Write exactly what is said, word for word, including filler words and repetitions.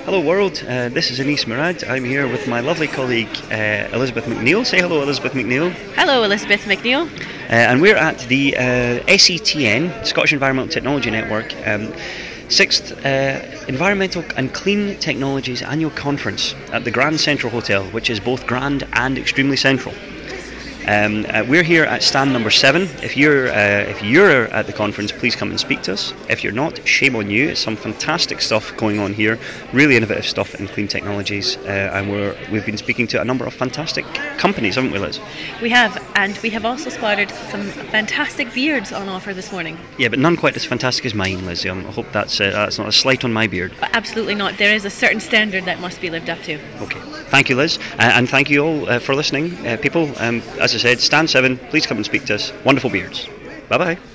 Hello world, uh, this is Anis Murad. I'm here with my lovely colleague uh, Elizabeth McNeil. Say hello, Elizabeth McNeil. Hello, Elizabeth McNeil. Uh, and we're at the uh, S E T N, Scottish Environmental Technology Network, um, sixth uh, Environmental and Clean Technologies Annual Conference at the Grand Central Hotel, which is both grand and extremely central. Um, uh, we're here at stand number seven. If you're uh, if you're at the conference, please come and speak to us. If you're not, shame on you. It's some fantastic stuff going on here, really innovative stuff in clean technologies, uh, and we're we've been speaking to a number of fantastic companies, haven't we, Liz? We have, and we have also spotted some fantastic beards on offer this morning. Yeah, but none quite as fantastic as mine, Liz. Um, I hope that's uh, that's not a slight on my beard. But absolutely not. There is a certain standard that must be lived up to. Okay. Thank you, Liz, uh, and thank you all uh, for listening, uh, people. Um, as I said, stand seven. Please come and speak to us. Wonderful beards. Bye bye.